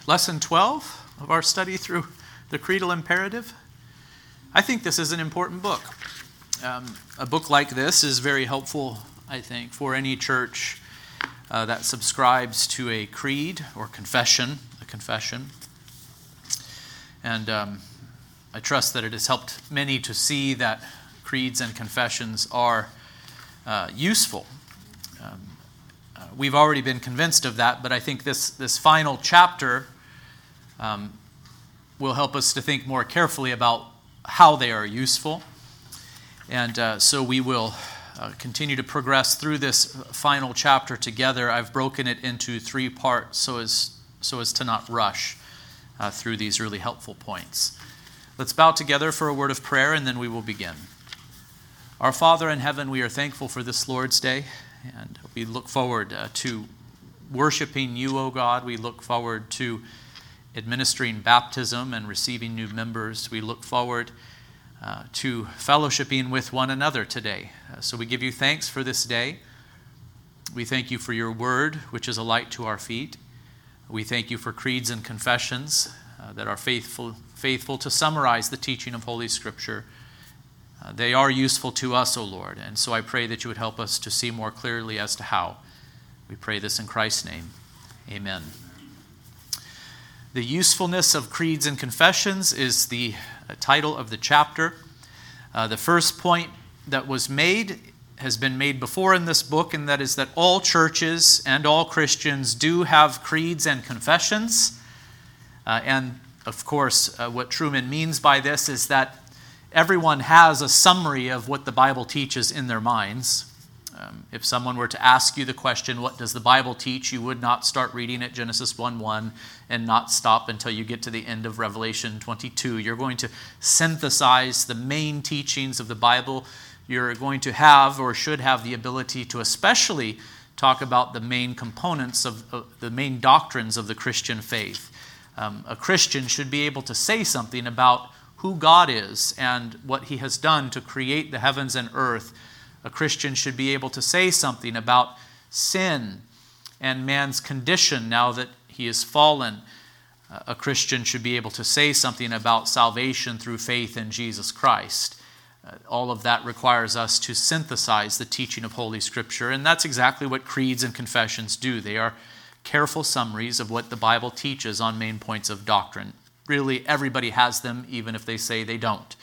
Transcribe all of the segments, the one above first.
Lesson 12 of our study through the Creedal Imperative. I think this is an important book. A book like this is very helpful, I think, for any church that subscribes to a creed or confession, a confession. And I trust that it has helped many to see that creeds and confessions are useful. We've already been convinced of that, but I think this final chapter will help us to think more carefully about how they are useful. And so we will continue to progress through this final chapter together. I've broken it into 3 parts so as to not rush through these really helpful points. Let's bow together for a word of prayer, and then we will begin. Our Father in heaven, we are thankful for this Lord's Day, and we look forward to worshiping you, O God. We look forward to administering baptism and receiving new members. We look forward to fellowshipping with one another today. So we give you thanks for this day. We thank you for your word, which is a light to our feet. We thank you for creeds and confessions that are faithful to summarize the teaching of Holy Scripture. They are useful to us, O Lord, and so I pray that you would help us to see more clearly as to how. We pray this in Christ's name. Amen. The usefulness of creeds and confessions is the title of the chapter. The first point that was made has been made before in this book, and that is that all churches and all Christians do have creeds and confessions. And of course, what Truman means by this is that everyone has a summary of what the Bible teaches in their minds. If someone were to ask you the question, what does the Bible teach? You would not start reading at Genesis 1:1 and not stop until you get to the end of Revelation 22. You're going to synthesize the main teachings of the Bible. You're going to have or should have the ability to especially talk about the main components of the main doctrines of the Christian faith. A Christian should be able to say something about who God is and what he has done to create the heavens and earth. A Christian should be able to say something about sin and man's condition now that he is fallen. A Christian should be able to say something about salvation through faith in Jesus Christ. All of that requires us to synthesize the teaching of Holy Scripture, and that's exactly what creeds and confessions do. They are careful summaries of what the Bible teaches on main points of doctrine. Really, everybody has them, even if they say they don't.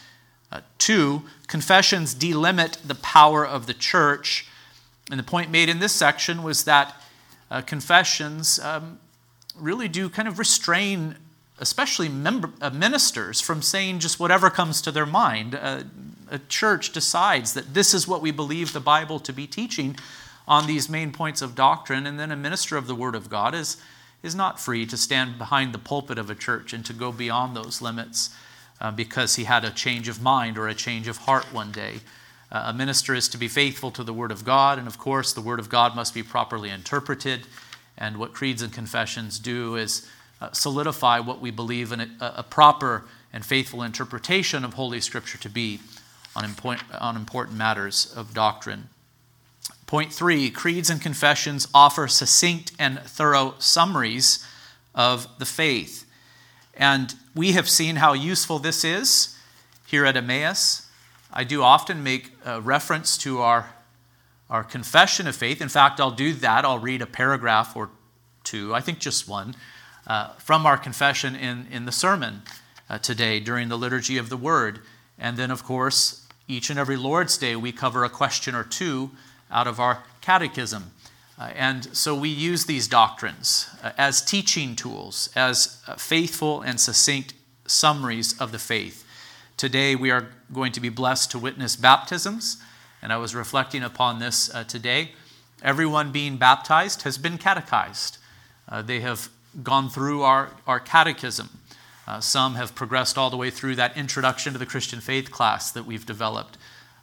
2, confessions delimit the power of the church. And the point made in this section was that confessions really do kind of restrain, especially ministers, from saying just whatever comes to their mind. A church decides that this is what we believe the Bible to be teaching on these main points of doctrine, and then a minister of the Word of God is not free to stand behind the pulpit of a church and to go beyond those limits because he had a change of mind or a change of heart one day. A minister is to be faithful to the Word of God, and of course the Word of God must be properly interpreted, and what creeds and confessions do is solidify what we believe in a proper and faithful interpretation of Holy Scripture to be on important matters of doctrine. Point 3, creeds and confessions offer succinct and thorough summaries of the faith. And we have seen how useful this is here at Emmaus. I do often make reference to our confession of faith. In fact, I'll do that. I'll read a paragraph or 2, I think just one, from our confession in the sermon today during the Liturgy of the Word. And then, of course, each and every Lord's Day, we cover a question or 2 out of our catechism. And so we use these doctrines as teaching tools, as faithful and succinct summaries of the faith. Today we are going to be blessed to witness baptisms, and I was reflecting upon this today. Everyone being baptized has been catechized. They have gone through our catechism. Some have progressed all the way through that introduction to the Christian faith class that we've developed.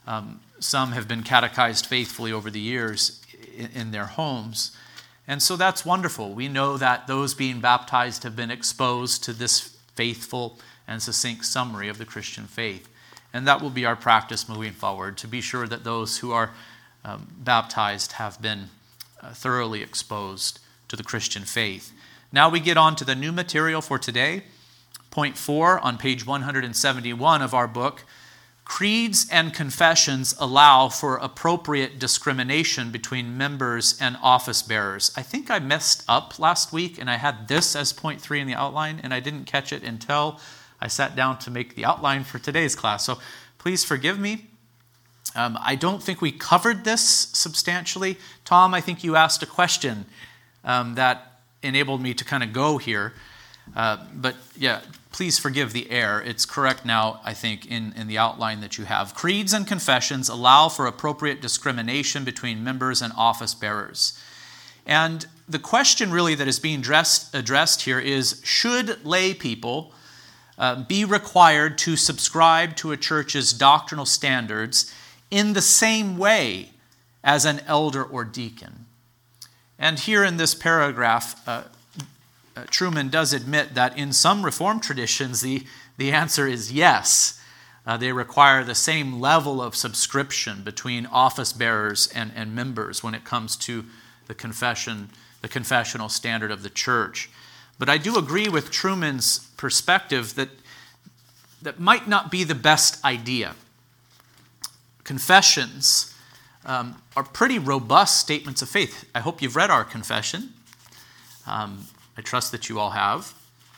Some have been catechized faithfully over the years in their homes. And so that's wonderful. We know that those being baptized have been exposed to this faithful and succinct summary of the Christian faith. And that will be our practice moving forward, to be sure that those who are baptized have been thoroughly exposed to the Christian faith. Now we get on to the new material for today. Point 4 on page 171 of our book. Creeds and confessions allow for appropriate discrimination between members and office bearers. I think I messed up last week and I had this as point 3 in the outline and I didn't catch it until I sat down to make the outline for today's class. So please forgive me. I don't think we covered this substantially. Tom, I think you asked a question that enabled me to kind of go here. But yeah, please forgive the error. It's correct now, I think, in the outline that you have. Creeds and confessions allow for appropriate discrimination between members and office bearers. And the question really that is being addressed here is, should lay people be required to subscribe to a church's doctrinal standards in the same way as an elder or deacon? And here in this paragraph, Truman does admit that in some Reformed traditions, the answer is yes. They require the same level of subscription between office bearers and members when it comes to the confessional standard of the church. But I do agree with Truman's perspective that might not be the best idea. Confessions are pretty robust statements of faith. I hope you've read our confession. I trust that you all have.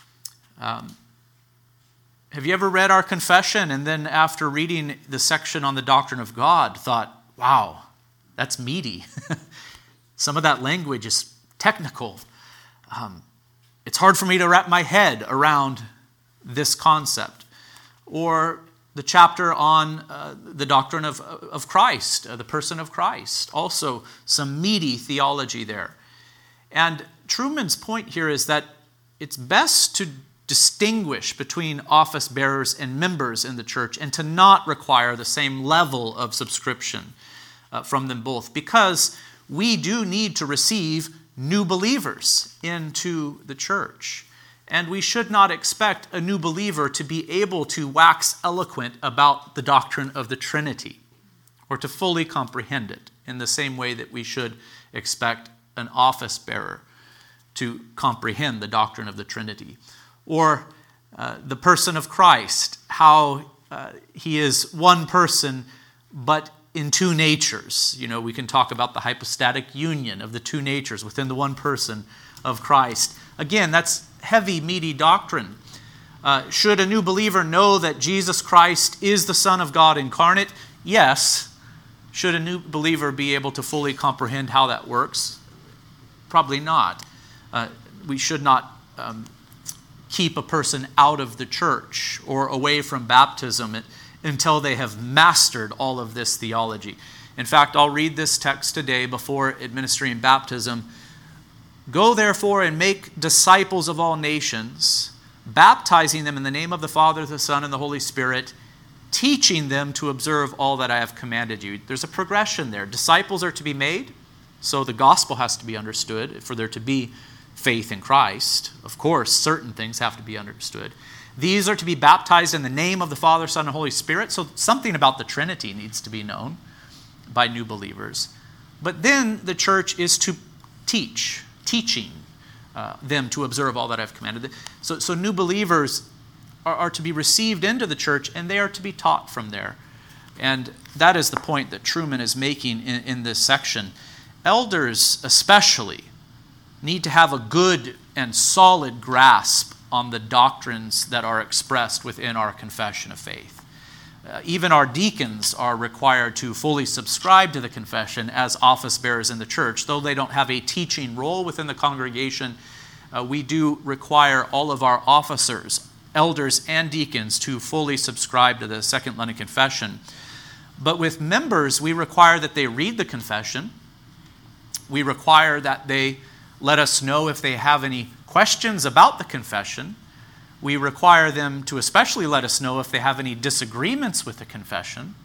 Have you ever read our confession and then after reading the section on the doctrine of God thought, wow, that's meaty. Some of that language is technical. It's hard for me to wrap my head around this concept. Or the chapter on the doctrine of Christ, the person of Christ. Also some meaty theology there. And Truman's point here is that it's best to distinguish between office bearers and members in the church and to not require the same level of subscription from them both, because we do need to receive new believers into the church. And we should not expect a new believer to be able to wax eloquent about the doctrine of the Trinity or to fully comprehend it in the same way that we should expect an office bearer to comprehend the doctrine of the Trinity. Or the person of Christ, how he is one person but in two natures. You know, we can talk about the hypostatic union of the two natures within the one person of Christ. Again, that's heavy, meaty doctrine. Should a new believer know that Jesus Christ is the Son of God incarnate? Yes. Should a new believer be able to fully comprehend how that works? Probably not. We should not keep a person out of the church or away from baptism until they have mastered all of this theology. In fact, I'll read this text today before administering baptism. Go therefore and make disciples of all nations, baptizing them in the name of the Father, the Son, and the Holy Spirit, teaching them to observe all that I have commanded you. There's a progression there. Disciples are to be made, so the gospel has to be understood for there to be faith in Christ. Of course, certain things have to be understood. These are to be baptized in the name of the Father, Son, and Holy Spirit. So something about the Trinity needs to be known by new believers. But then the church is to teaching them to observe all that I've commanded. So new believers are to be received into the church, and they are to be taught from there. And that is the point that Truman is making in this section. Elders especially need to have a good and solid grasp on the doctrines that are expressed within our confession of faith. Even our deacons are required to fully subscribe to the confession as office bearers in the church. Though they don't have a teaching role within the congregation, we do require all of our officers, elders and deacons, to fully subscribe to the Second London Confession. But with members, we require that they read the confession. We require that they let us know if they have any questions about the confession. We require them to especially let us know if they have any disagreements with the confession.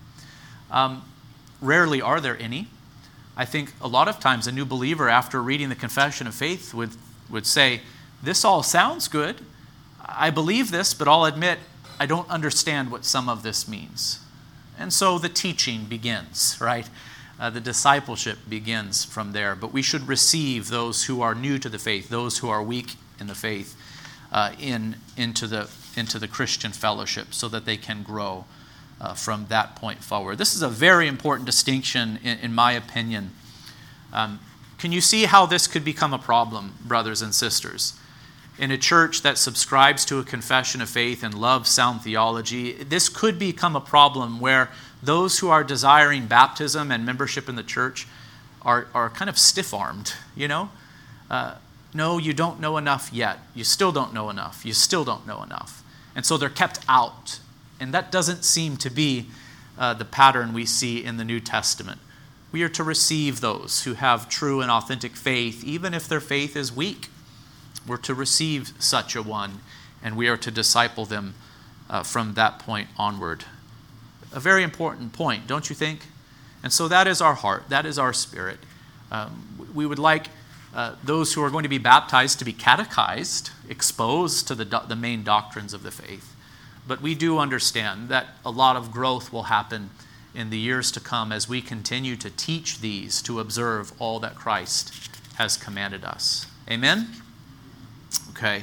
Rarely are there any. I think a lot of times a new believer, after reading the confession of faith, would say, this all sounds good. I believe this, but I'll admit I don't understand what some of this means. And so the teaching begins, right? The discipleship begins from there. But we should receive those who are new to the faith, those who are weak in the faith into the Christian fellowship so that they can grow from that point forward. This is a very important distinction in my opinion. Can you see how this could become a problem, brothers and sisters? In a church that subscribes to a confession of faith and loves sound theology, this could become a problem where those who are desiring baptism and membership in the church are kind of stiff-armed, No, you don't know enough yet. You still don't know enough. You still don't know enough. And so they're kept out. And that doesn't seem to be the pattern we see in the New Testament. We are to receive those who have true and authentic faith, even if their faith is weak. We're to receive such a one, and we are to disciple them from that point onward. A very important point, don't you think? And so that is our heart. That is our spirit. We would like those who are going to be baptized to be catechized, exposed to the main doctrines of the faith. But we do understand that a lot of growth will happen in the years to come as we continue to teach these to observe all that Christ has commanded us. Amen? Okay.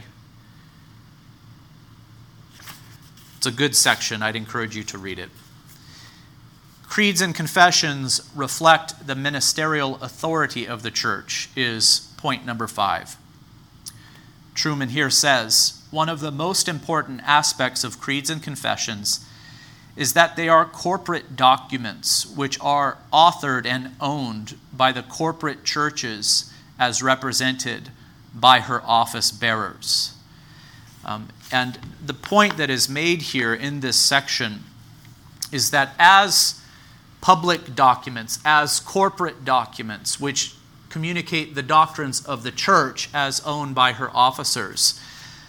It's a good section. I'd encourage you to read it. Creeds and confessions reflect the ministerial authority of the church is point number 5. Truman here says, one of the most important aspects of creeds and confessions is that they are corporate documents which are authored and owned by the corporate churches as represented by her office bearers. And the point that is made here in this section is that as public documents, as corporate documents, which communicate the doctrines of the church as owned by her officers,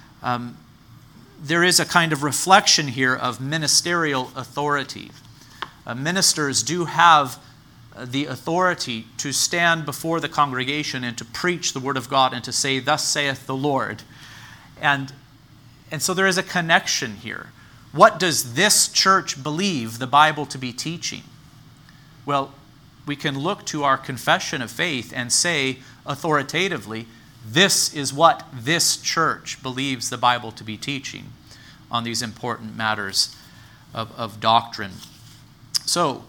there is a kind of reflection here of ministerial authority. Ministers do have the authority to stand before the congregation and to preach the word of God and to say, "Thus saith the Lord." And so there is a connection here. What does this church believe the Bible to be teaching? Well, we can look to our confession of faith and say authoritatively, this is what this church believes the Bible to be teaching on these important matters of doctrine. So,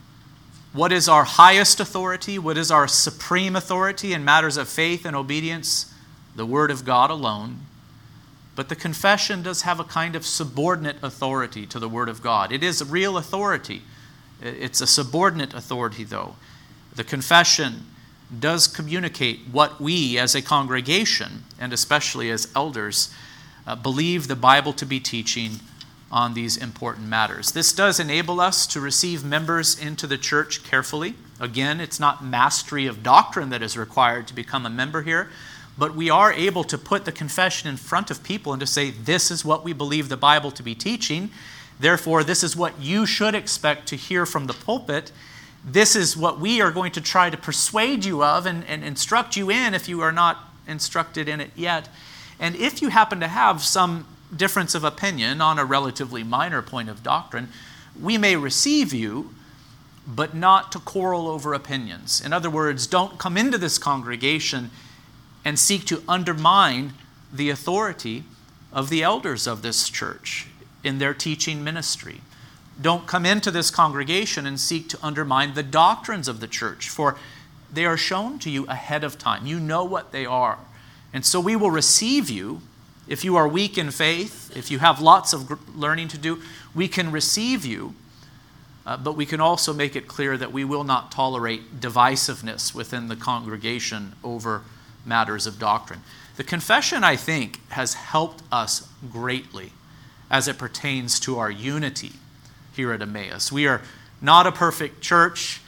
what is our highest authority? What is our supreme authority in matters of faith and obedience? The Word of God alone. But the confession does have a kind of subordinate authority to the Word of God. It is a real authority. It's a subordinate authority, though. The confession does communicate what we as a congregation, and especially as elders, believe the Bible to be teaching on these important matters. This does enable us to receive members into the church carefully. Again, it's not mastery of doctrine that is required to become a member here, but we are able to put the confession in front of people and to say, this is what we believe the Bible to be teaching. Therefore, this is what you should expect to hear from the pulpit. This is what we are going to try to persuade you of and instruct you in if you are not instructed in it yet. And if you happen to have some difference of opinion on a relatively minor point of doctrine, we may receive you, but not to quarrel over opinions. In other words, don't come into this congregation and seek to undermine the authority of the elders of this church in their teaching ministry. Don't come into this congregation and seek to undermine the doctrines of the church, for they are shown to you ahead of time. You know what they are. And so we will receive you. If you are weak in faith, if you have lots of learning to do, we can receive you, but we can also make it clear that we will not tolerate divisiveness within the congregation over matters of doctrine. The confession, I think, has helped us greatly as it pertains to our unity here at Emmaus. We are not a perfect church.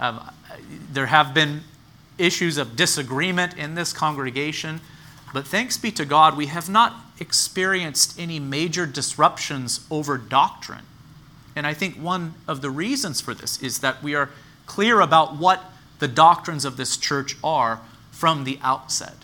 There have been issues of disagreement in this congregation, but thanks be to God, we have not experienced any major disruptions over doctrine. And I think one of the reasons for this is that we are clear about what the doctrines of this church are from the outset,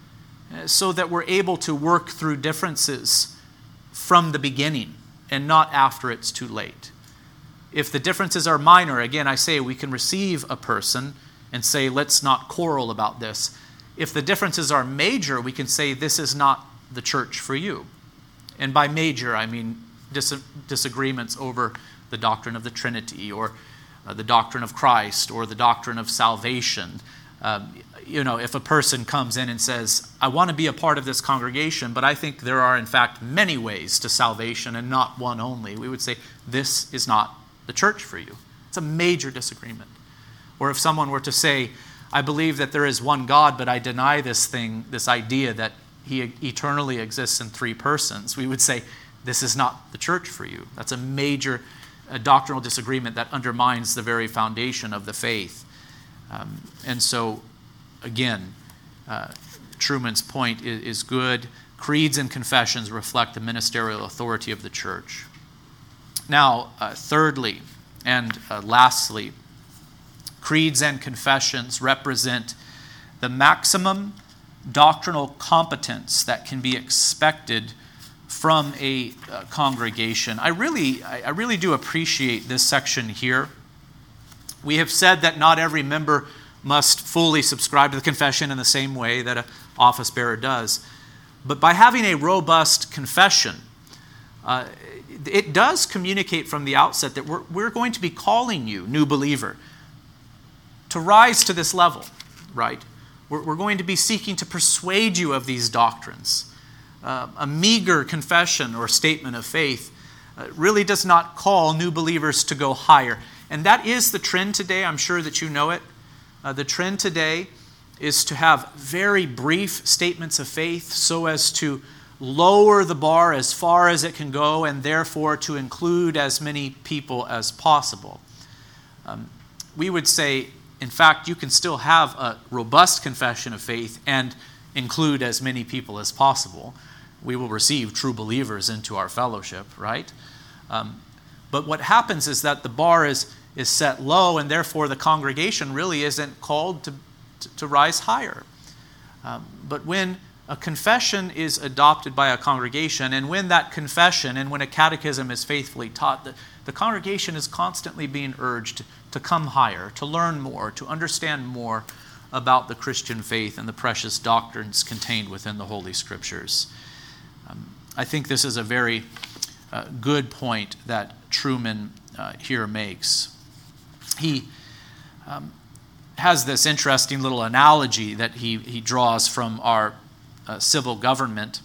so that we're able to work through differences from the beginning and not after it's too late. If the differences are minor, again, I say we can receive a person and say, let's not quarrel about this. If the differences are major, we can say this is not the church for you. And by major, I mean disagreements over the doctrine of the Trinity, or the doctrine of Christ, or the doctrine of salvation. If a person comes in and says, I want to be a part of this congregation, but I think there are in fact many ways to salvation and not one only, we would say, this is not the church for you. It's a major disagreement. Or if someone were to say, I believe that there is one God, but I deny this idea that he eternally exists in three persons, we would say, this is not the church for you. That's a major doctrinal disagreement that undermines the very foundation of the faith. And so, again, Truman's point is good. Creeds and confessions reflect the ministerial authority of the church. Now, thirdly and lastly, creeds and confessions represent the maximum doctrinal competence that can be expected from a congregation. I really do appreciate this section here. We have said that not every member must fully subscribe to the confession in the same way that an office bearer does. But by having a robust confession, it does communicate from the outset that we're going to be calling you, new believer, to rise to this level, right? We're going to be seeking to persuade you of these doctrines. A meager confession or statement of faith really does not call new believers to go higher. And that is the trend today. I'm sure that you know it. The trend today is to have very brief statements of faith so as to lower the bar as far as it can go, and therefore to include as many people as possible. We would say, in fact, you can still have a robust confession of faith and include as many people as possible. We will receive true believers into our fellowship, right? But what happens is that the bar is set low, and therefore the congregation really isn't called to rise higher. But when a confession is adopted by a congregation, and when that confession and when a catechism is faithfully taught, the congregation is constantly being urged to come higher, to learn more, to understand more about the Christian faith and the precious doctrines contained within the Holy Scriptures. I think this is a very good point that Truman here makes. He has this interesting little analogy that he draws from our civil government.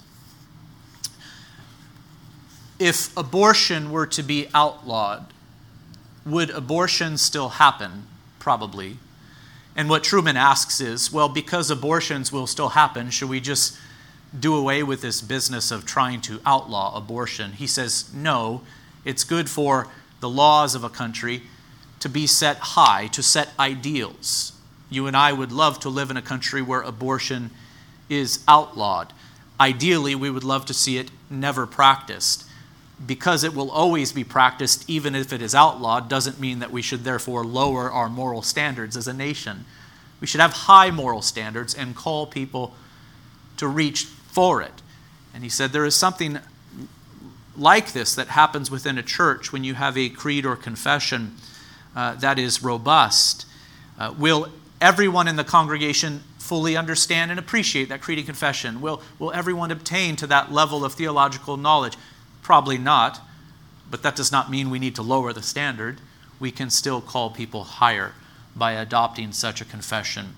If abortion were to be outlawed, would abortion still happen? Probably. And what Truman asks is, well, because abortions will still happen, should we just do away with this business of trying to outlaw abortion? He says, no, it's good for the laws of a country to be set high, to set ideals. You and I would love to live in a country where abortion is outlawed. Ideally, we would love to see it never practiced. Because it will always be practiced, even if it is outlawed, doesn't mean that we should therefore lower our moral standards as a nation. We should have high moral standards and call people to reach for it. And he said there is something like this that happens within a church when you have a creed or confession that is robust. Will everyone in the congregation fully understand and appreciate that creed and confession? Will everyone obtain to that level of theological knowledge? Probably not, but that does not mean we need to lower the standard. We can still call people higher by adopting such a confession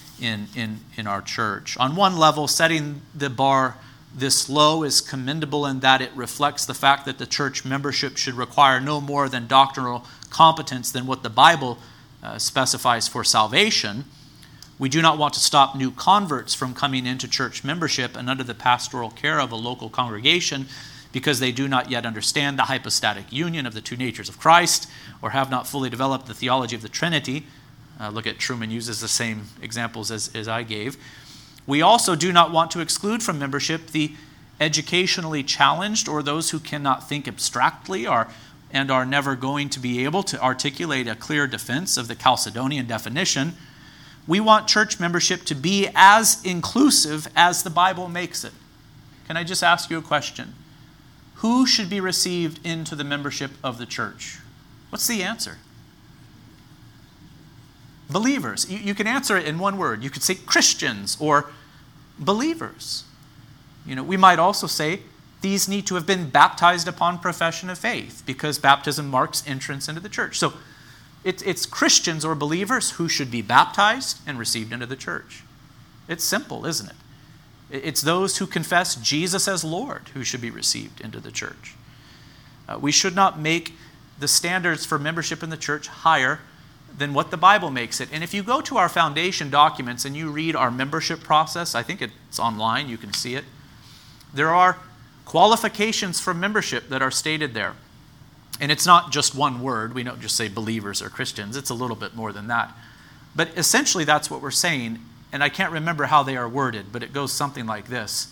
in our church. On one level, setting the bar this low is commendable in that it reflects the fact that the church membership should require no more than doctrinal competence than what the Bible specifies for salvation. We do not want to stop new converts from coming into church membership and under the pastoral care of a local congregation because they do not yet understand the hypostatic union of the two natures of Christ or have not fully developed the theology of the Trinity. Look at Truman uses the same examples as I gave. We also do not want to exclude from membership the educationally challenged or those who cannot think abstractly and are never going to be able to articulate a clear defense of the Chalcedonian definition. We want church membership to be as inclusive as the Bible makes it. Can I just ask you a question? Who should be received into the membership of the church? What's the answer? believers. You can answer it in one word. You could say Christians or believers. We might also say these need to have been baptized upon profession of faith, because baptism marks entrance into the church. So it's Christians or believers who should be baptized and received into the church. It's simple, isn't it? It's those who confess Jesus as Lord who should be received into the church. We should not make the standards for membership in the church higher than what the Bible makes it. And if you go to our foundation documents and you read our membership process, I think it's online, you can see it. There are qualifications for membership that are stated there. And it's not just one word. We don't just say believers or Christians. It's a little bit more than that. But essentially that's what we're saying. And I can't remember how they are worded, but it goes something like this.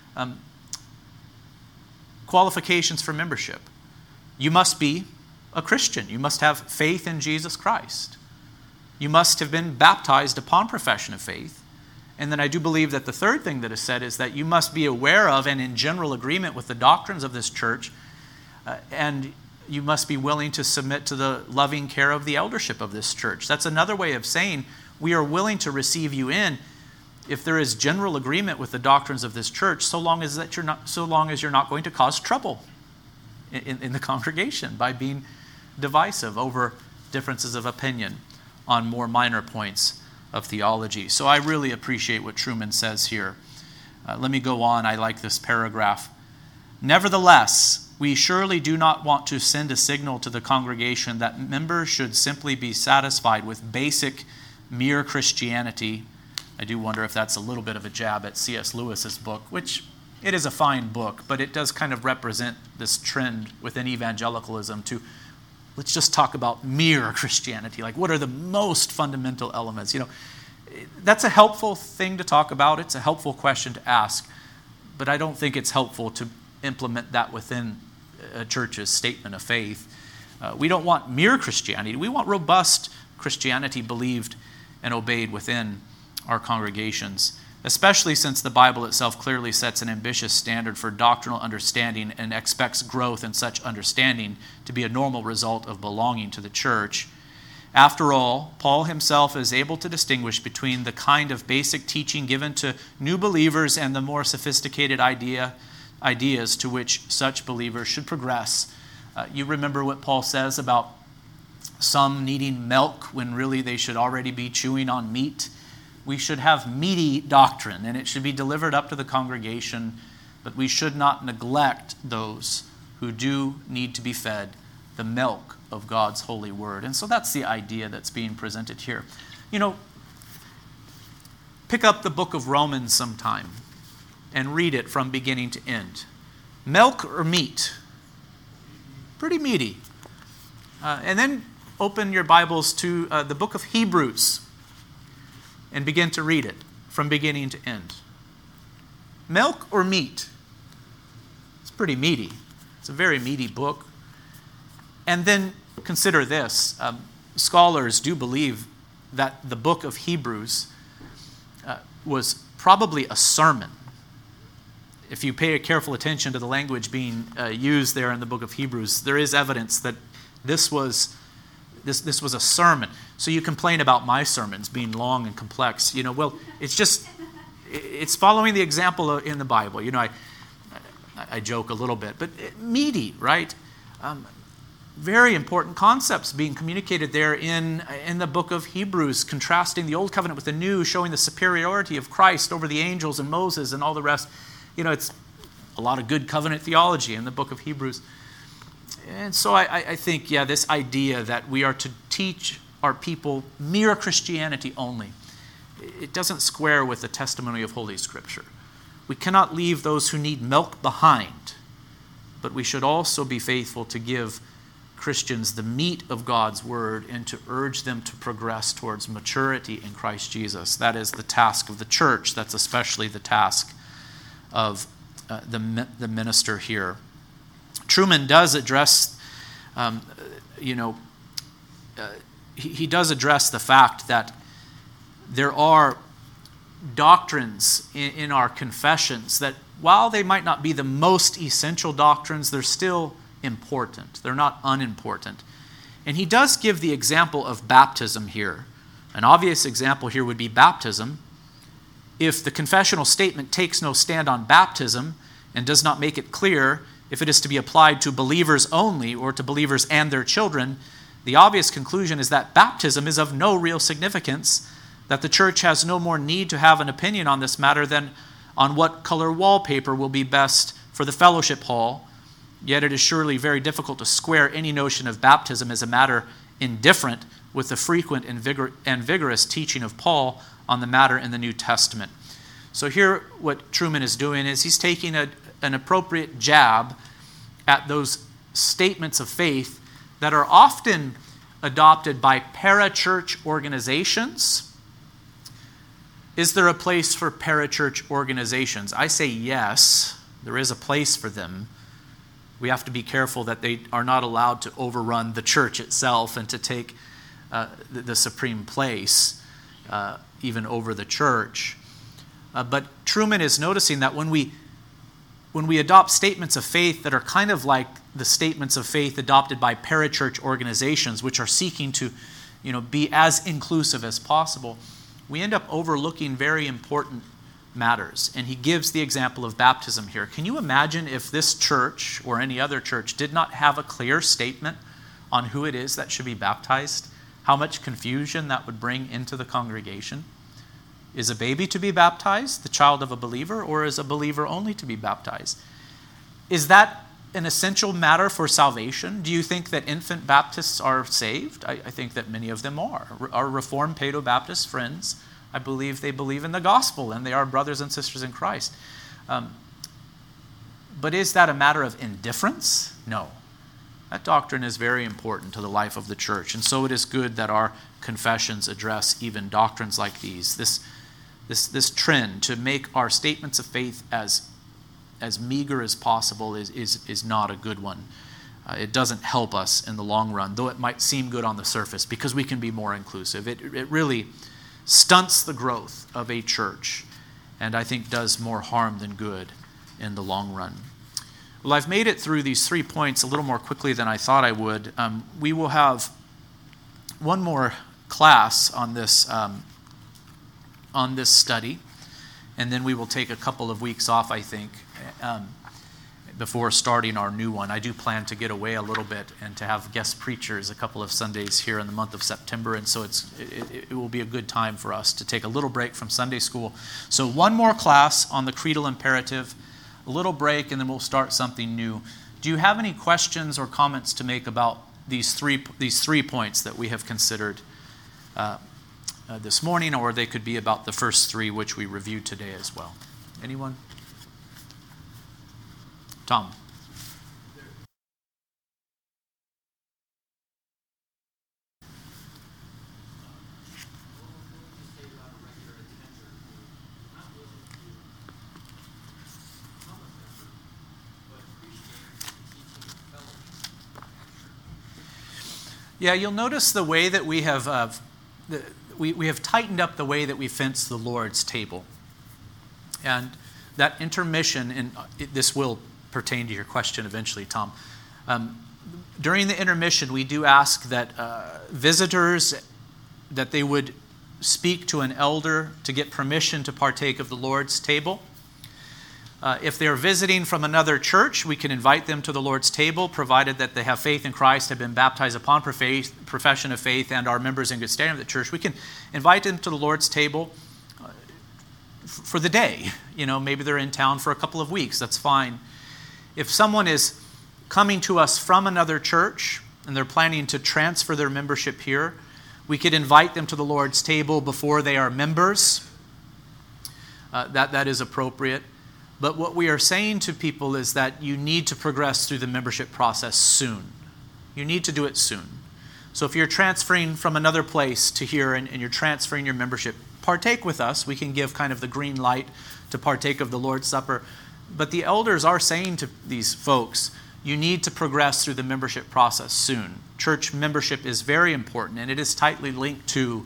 Qualifications for membership. You must be a Christian. You must have faith in Jesus Christ. You must have been baptized upon profession of faith. And then I do believe that the third thing that is said is that you must be aware of and in general agreement with the doctrines of this church, and you must be willing to submit to the loving care of the eldership of this church. That's another way of saying we are willing to receive you in if there is general agreement with the doctrines of this church, so long as you're not going to cause trouble in the congregation by being divisive over differences of opinion on more minor points of theology. So I really appreciate what Truman says here. Let me go on. I like this paragraph. Nevertheless, we surely do not want to send a signal to the congregation that members should simply be satisfied with basic, mere Christianity. I do wonder if that's a little bit of a jab at C.S. Lewis's book, which it is a fine book, but it does kind of represent this trend within evangelicalism to let's just talk about mere Christianity. Like, what are the most fundamental elements? That's a helpful thing to talk about. It's a helpful question to ask. But I don't think it's helpful to implement that within a church's statement of faith. We don't want mere Christianity. We want robust Christianity believed and obeyed within our congregations, especially since the Bible itself clearly sets an ambitious standard for doctrinal understanding and expects growth in such understanding to be a normal result of belonging to the church. After all, Paul himself is able to distinguish between the kind of basic teaching given to new believers and the more sophisticated ideas to which such believers should progress. You remember what Paul says about some needing milk when really they should already be chewing on meat. We should have meaty doctrine, and it should be delivered up to the congregation, but we should not neglect those who do need to be fed the milk of God's holy word. And so that's the idea that's being presented here. Pick up the book of Romans sometime and read it from beginning to end. Milk or meat? Pretty meaty. And then open your Bibles to the book of Hebrews and begin to read it from beginning to end. Milk or meat? It's pretty meaty. It's a very meaty book. And then consider this. Scholars do believe that the book of Hebrews was probably a sermon. If you pay careful attention to the language being used there in the book of Hebrews, there is evidence that this was a sermon. So you complain about my sermons being long and complex. Well, it's following the example in the Bible. I joke a little bit, but meaty, right? Very important concepts being communicated there in the book of Hebrews, contrasting the old covenant with the new, showing the superiority of Christ over the angels and Moses and all the rest. It's a lot of good covenant theology in the book of Hebrews. And so I think, this idea that we are to teach our people mere Christianity only, it doesn't square with the testimony of Holy Scripture. We cannot leave those who need milk behind, but we should also be faithful to give Christians the meat of God's word and to urge them to progress towards maturity in Christ Jesus. That is the task of the church. That's especially the task of the minister here. Truman does address, he does address the fact that there are doctrines in our confessions that, while they might not be the most essential doctrines, they're still important. They're not unimportant. And he does give the example of baptism here. An obvious example here would be baptism. If the confessional statement takes no stand on baptism and does not make it clear if it is to be applied to believers only or to believers and their children, the obvious conclusion is that baptism is of no real significance, that the church has no more need to have an opinion on this matter than on what color wallpaper will be best for the fellowship hall. Yet it is surely very difficult to square any notion of baptism as a matter indifferent with the frequent and vigorous teaching of Paul on the matter in the New Testament. So here what Trueman is doing is he's taking an appropriate jab at those statements of faith that are often adopted by parachurch organizations. Is there a place for parachurch organizations? I say yes, there is a place for them. We have to be careful that they are not allowed to overrun the church itself and to take the supreme place, even over the church. But Trueman is noticing that when we adopt statements of faith that are kind of like the statements of faith adopted by parachurch organizations, which are seeking to, be as inclusive as possible, we end up overlooking very important matters. And he gives the example of baptism here. Can you imagine if this church or any other church did not have a clear statement on who it is that should be baptized? How much confusion that would bring into the congregation? Is a baby to be baptized, the child of a believer, or is a believer only to be baptized? Is that an essential matter for salvation? Do you think that infant Baptists are saved? I think that many of them are. Our Reformed Paedo-Baptist friends, I believe they believe in the gospel and they are brothers and sisters in Christ. But is that a matter of indifference? No. That doctrine is very important to the life of the church, and so it is good that our confessions address even doctrines like these. This trend to make our statements of faith as meager as possible is not a good one. It doesn't help us in the long run, though it might seem good on the surface, because we can be more inclusive. It really stunts the growth of a church, and I think does more harm than good in the long run. Well, I've made it through these 3 points a little more quickly than I thought I would. We will have one more class on this study, and then we will take a couple of weeks off, I think, before starting our new one. I do plan to get away a little bit and to have guest preachers a couple of Sundays here in the month of September, and so it will be a good time for us to take a little break from Sunday school. So one more class on the creedal imperative, a little break, and then we'll start something new. Do you have any questions or comments to make about these three points that we have considered this morning, or they could be about the first three which we reviewed today as well? Anyone? Tom. Yeah, you'll notice the way that we have we have tightened up the way that we fence the Lord's table, and that intermission. And this will pertain to your question eventually, Tom. During the intermission, we do ask that visitors that they would speak to an elder to get permission to partake of the Lord's table. If they're visiting from another church, we can invite them to the Lord's table, provided that they have faith in Christ, have been baptized upon profession of faith, and are members in good standing of the church. We can invite them to the Lord's table for the day. Maybe they're in town for a couple of weeks. That's fine. If someone is coming to us from another church and they're planning to transfer their membership here, we could invite them to the Lord's table before they are members. That is appropriate. But what we are saying to people is that you need to progress through the membership process soon. You need to do it soon. So if you're transferring from another place to here and you're transferring your membership, partake with us. We can give kind of the green light to partake of the Lord's Supper. But the elders are saying to these folks, you need to progress through the membership process soon. Church membership is very important, and it is tightly linked to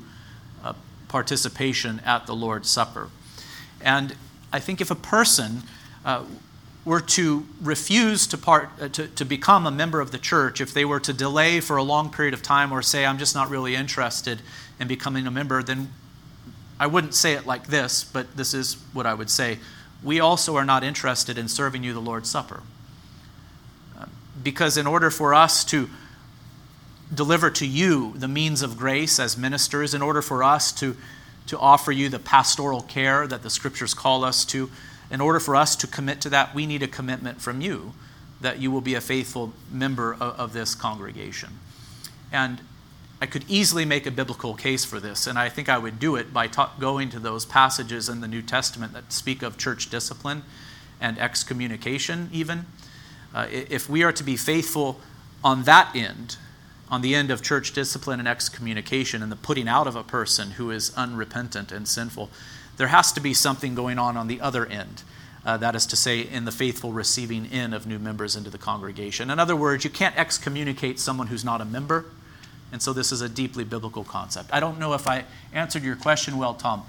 participation at the Lord's Supper. And I think if a person were to refuse to become a member of the church, if they were to delay for a long period of time or say, I'm just not really interested in becoming a member, then I wouldn't say it like this, but this is what I would say. We also are not interested in serving you the Lord's Supper. Because in order for us to deliver to you the means of grace as ministers, in order for us to offer you the pastoral care that the Scriptures call us to, in order for us to commit to that, we need a commitment from you that you will be a faithful member of this congregation. And I could easily make a biblical case for this, and I think I would do it by going to those passages in the New Testament that speak of church discipline and excommunication even. If we are to be faithful on that end, on the end of church discipline and excommunication and the putting out of a person who is unrepentant and sinful, there has to be something going on the other end. That is to say, in the faithful receiving in of new members into the congregation. In other words, you can't excommunicate someone who's not a member. And so this is a deeply biblical concept. I don't know if I answered your question well, Tom.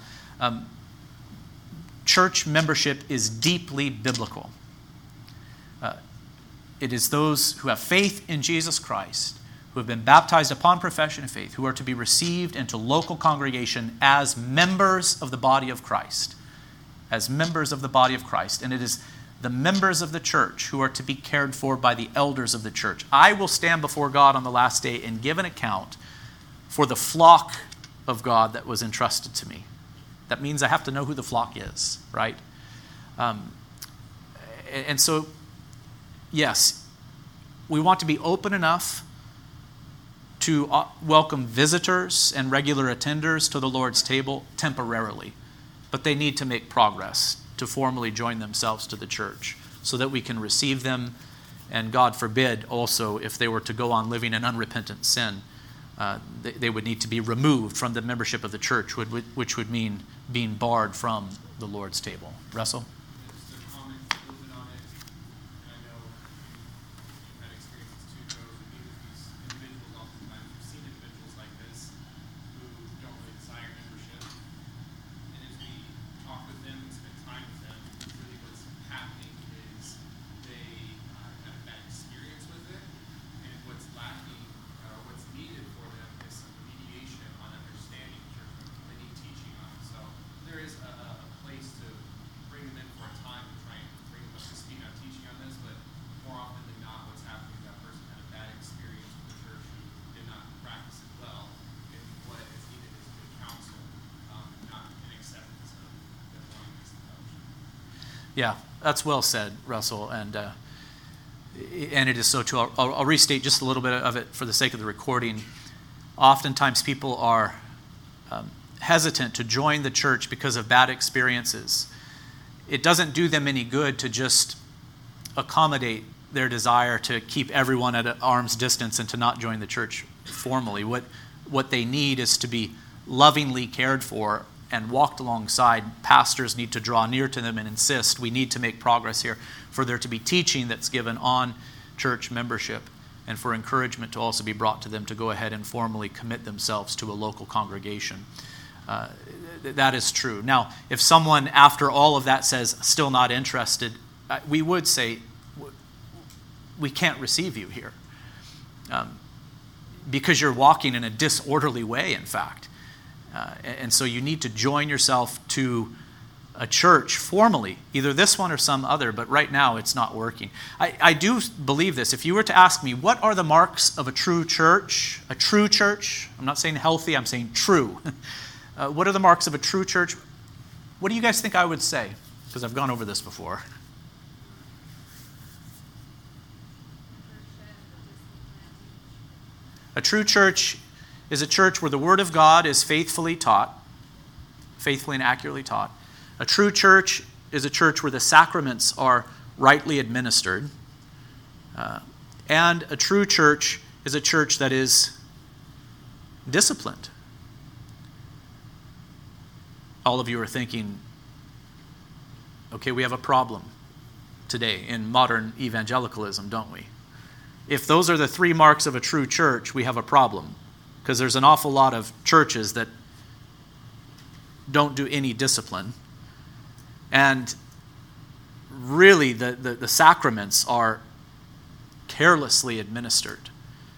Church membership is deeply biblical. It is those who have faith in Jesus Christ, who have been baptized upon profession of faith, who are to be received into local congregation as members of the body of Christ. As members of the body of Christ. And it is the members of the church who are to be cared for by the elders of the church. I will stand before God on the last day and give an account for the flock of God that was entrusted to me. That means I have to know who the flock is, right? And so, yes, we want to be open enough to welcome visitors and regular attenders to the Lord's table temporarily. But they need to make progress to formally join themselves to the church so that we can receive them. And God forbid also, if they were to go on living in unrepentant sin, they would need to be removed from the membership of the church, which would mean being barred from the Lord's table. Russell? Yeah, that's well said, Russell, and it is so true. I'll restate just a little bit of it for the sake of the recording. Oftentimes people are hesitant to join the church because of bad experiences. It doesn't do them any good to just accommodate their desire to keep everyone at an arm's distance and to not join the church formally. What they need is to be lovingly cared for and walked alongside. Pastors need to draw near to them and insist we need to make progress here, for there to be teaching that's given on church membership, and for encouragement to also be brought to them to go ahead and formally commit themselves to a local congregation. That is true. Now, if someone after all of that says still not interested, we would say we can't receive you here because you're walking in a disorderly way, in fact. And so you need to join yourself to a church formally, either this one or some other, but right now it's not working. I do believe this. If you were to ask me, what are the marks of a true church? A true church? I'm not saying healthy, I'm saying true. What are the marks of a true church? What do you guys think I would say? Because I've gone over this before. A true church is a church where the Word of God is faithfully taught, faithfully and accurately taught. A true church is a church where the sacraments are rightly administered. And a true church is a church that is disciplined. All of you are thinking, okay, we have a problem today in modern evangelicalism, don't we? If those are the three marks of a true church, we have a problem. Because there's an awful lot of churches that don't do any discipline. And really the sacraments are carelessly administered.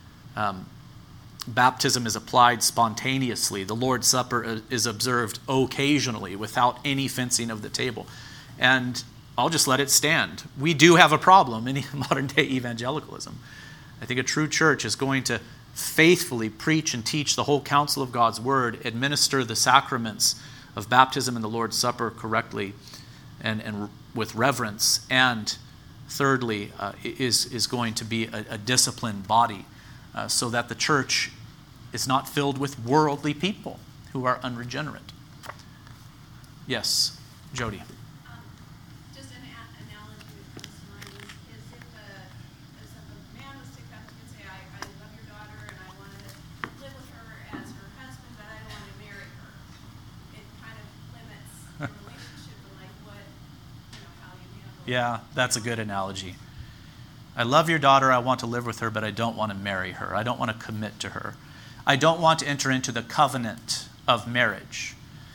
Baptism is applied spontaneously. The Lord's Supper is observed occasionally without any fencing of the table. And I'll just let it stand. We do have a problem in modern day evangelicalism. I think a true church is going to faithfully preach and teach the whole counsel of God's word, administer the sacraments of baptism and the Lord's Supper correctly and with reverence, and thirdly, is going to be a disciplined body so that the church is not filled with worldly people who are unregenerate. Yes, Jody. Just an analogy that comes to mind is if a man was to come to you and say, I love your daughter and I want to live with her as her husband, but I don't want to marry her. It kind of limits the relationship and like how you handle it. Yeah, that's a good analogy. I love your daughter, I want to live with her, but I don't want to marry her. I don't want to commit to her. I don't want to enter into the covenant of marriage.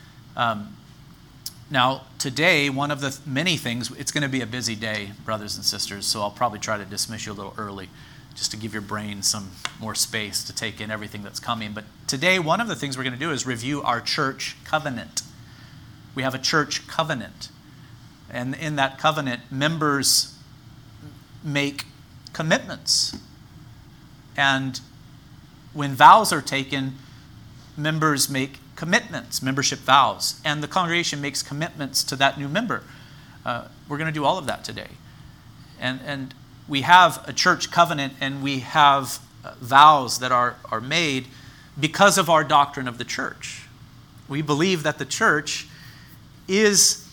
Now, today, one of the many things, it's going to be a busy day, brothers and sisters, so I'll probably try to dismiss you a little early just to give your brain some more space to take in everything that's coming. But today, one of the things we're going to do is review our church covenant. We have a church covenant. And in that covenant, members make commitments. And when vows are taken, members make commitments, membership vows, and the congregation makes commitments to that new member. We're going to do all of that today. And we have a church covenant, and we have vows that are made because of our doctrine of the church. We believe that the church is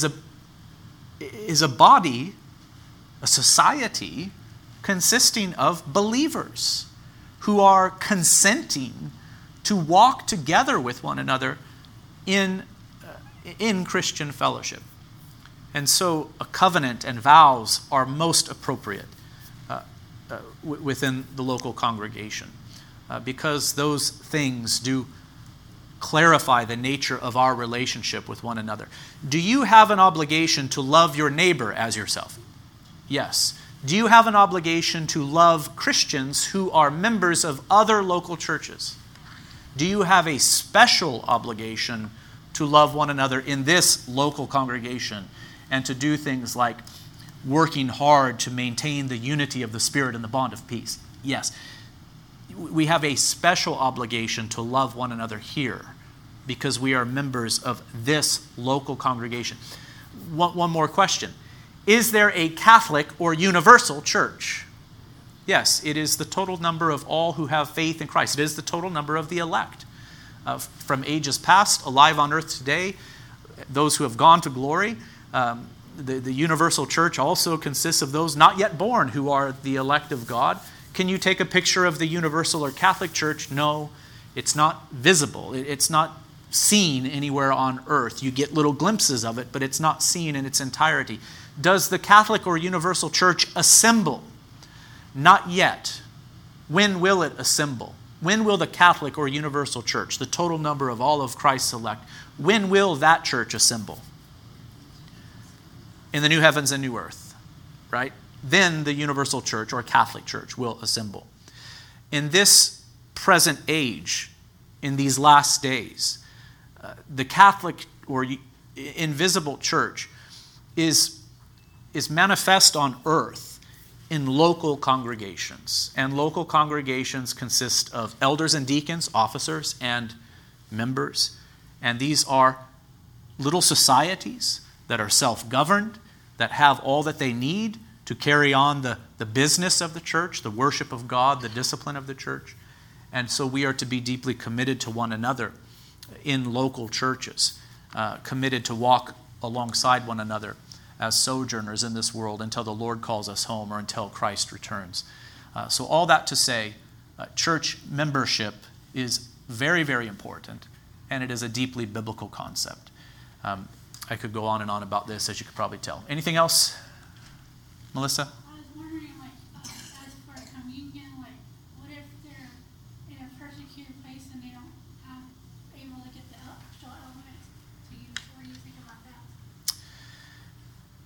a body, a society consisting of believers who are consenting to walk together with one another in Christian fellowship. And so a covenant and vows are most appropriate within the local congregation because those things do clarify the nature of our relationship with one another. Do you have an obligation to love your neighbor as yourself? Yes. Do you have an obligation to love Christians who are members of other local churches? Do you have a special obligation to love one another in this local congregation and to do things like working hard to maintain the unity of the Spirit and the bond of peace? Yes. We have a special obligation to love one another here because we are members of this local congregation. One more question. Is there a Catholic or universal church? Yes, it is the total number of all who have faith in Christ. It is the total number of the elect. From ages past, alive on earth today, those who have gone to glory. The universal church also consists of those not yet born who are the elect of God. Can you take a picture of the universal or Catholic church? No, it's not visible. It's not seen anywhere on earth. You get little glimpses of it, but it's not seen in its entirety. Does the Catholic or universal church assemble? Not yet. When will it assemble? When will the Catholic or universal church, the total number of all of Christ's elect, when will that church assemble? In the new heavens and new earth, right? Then the universal church or Catholic church will assemble. In this present age, in these last days, the Catholic or invisible church is manifest on earth in local congregations. And local congregations consist of elders and deacons, officers and members. And these are little societies that are self-governed, that have all that they need to carry on the business of the church, the worship of God, the discipline of the church. And so we are to be deeply committed to one another in local churches, committed to walk alongside one another as sojourners in this world until the Lord calls us home or until Christ returns. So all that to say, church membership is very, very important, and it is a deeply biblical concept. I could go on and on about this, as you could probably tell. Anything else, Melissa? I was wondering, as for communion, what if they're in a persecuted place and they don't able to get the actual elements to use? What do you think about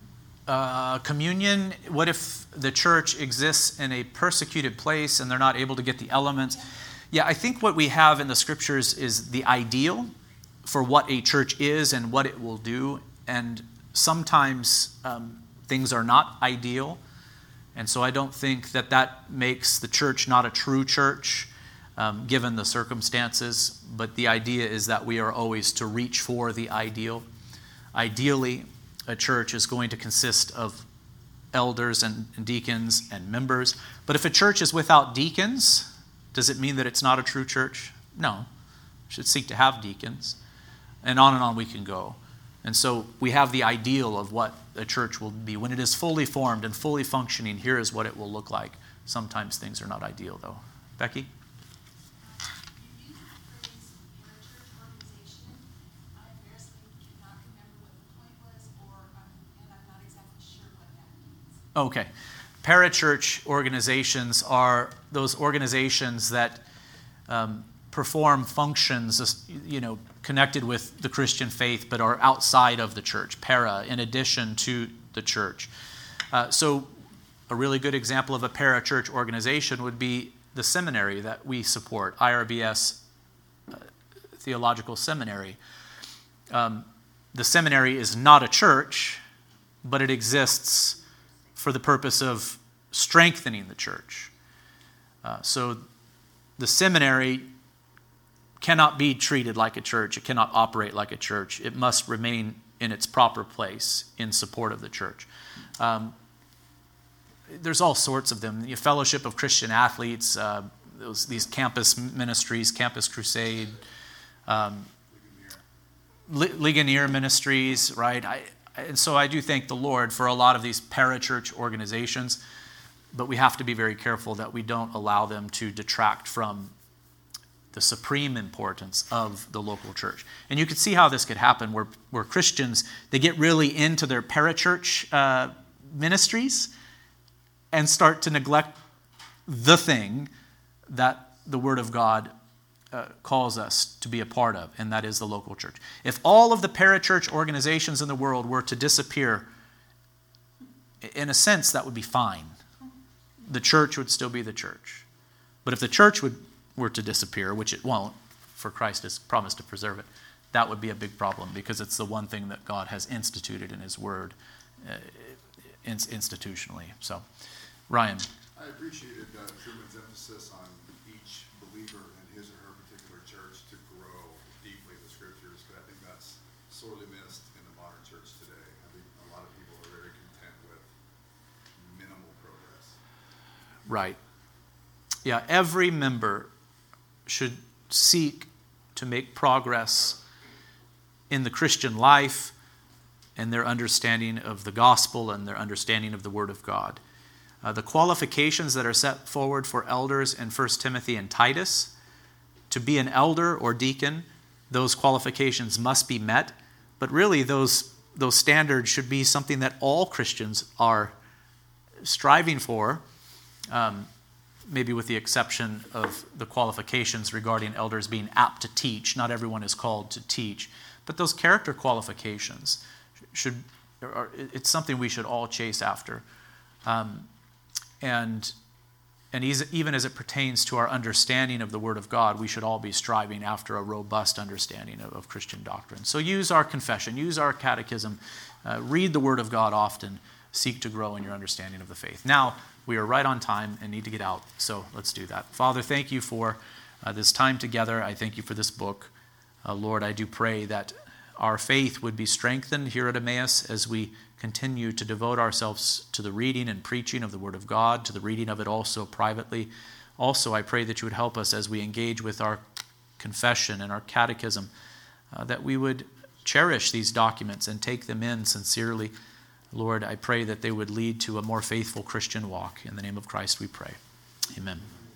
Communion, what if the church exists in a persecuted place and they're not able to get the elements? Yeah, I think what we have in the scriptures is the ideal for what a church is and what it will do. And sometimes things are not ideal. And so I don't think that makes the church not a true church, given the circumstances. But the idea is that we are always to reach for the ideal. Ideally, a church is going to consist of elders and deacons and members. But if a church is without deacons, does it mean that it's not a true church? No. It should seek to have deacons. And on we can go. And so we have the ideal of what a church will be. When it is fully formed and fully functioning, here is what it will look like. Sometimes things are not ideal, though. Becky? You used the phrase church organization. I embarrassingly cannot remember what the point was, and I'm not exactly sure what that means. Okay. Parachurch organizations are those organizations that perform functions, connected with the Christian faith, but are outside of the church. Para, in addition to the church. So, a really good example of a parachurch organization would be the seminary that we support, IRBS Theological Seminary. The seminary is not a church, but it exists for the purpose of strengthening the church. So the seminary cannot be treated like a church. It cannot operate like a church. It must remain in its proper place in support of the church. There's all sorts of them. The Fellowship of Christian Athletes, these campus ministries, Campus Crusade, Ligonier Ministries, right? And so I do thank the Lord for a lot of these parachurch organizations, but we have to be very careful that we don't allow them to detract from the supreme importance of the local church. And you can see how this could happen where Christians, they get really into their parachurch ministries and start to neglect the thing that the Word of God calls us to be a part of, and that is the local church. If all of the parachurch organizations in the world were to disappear, in a sense, that would be fine. The church would still be the church. But if the church were to disappear, which it won't, for Christ has promised to preserve it, that would be a big problem because it's the one thing that God has instituted in His Word institutionally. So, Ryan. I appreciated Truman's emphasis on each believer in his or her particular church to grow deeply in the Scriptures, but I think that's sorely missed in the modern church today. I think a lot of people are very content with minimal progress. Right. Yeah, every member should seek to make progress in the Christian life and their understanding of the gospel and their understanding of the Word of God. The qualifications that are set forward for elders in 1 Timothy and Titus, to be an elder or deacon, those qualifications must be met. But really, those standards should be something that all Christians are striving for, maybe with the exception of the qualifications regarding elders being apt to teach. Not everyone is called to teach. But those character qualifications, it's something we should all chase after. And even as it pertains to our understanding of the Word of God, we should all be striving after a robust understanding of Christian doctrine. So use our confession, use our catechism, read the Word of God often, seek to grow in your understanding of the faith. Now, we are right on time and need to get out, so let's do that. Father, thank you for this time together. I thank you for this book. Lord, I do pray that our faith would be strengthened here at Emmaus as we continue to devote ourselves to the reading and preaching of the Word of God, to the reading of it also privately. Also, I pray that you would help us as we engage with our confession and our catechism, that we would cherish these documents and take them in sincerely. Lord, I pray that they would lead to a more faithful Christian walk. In the name of Christ we pray. Amen.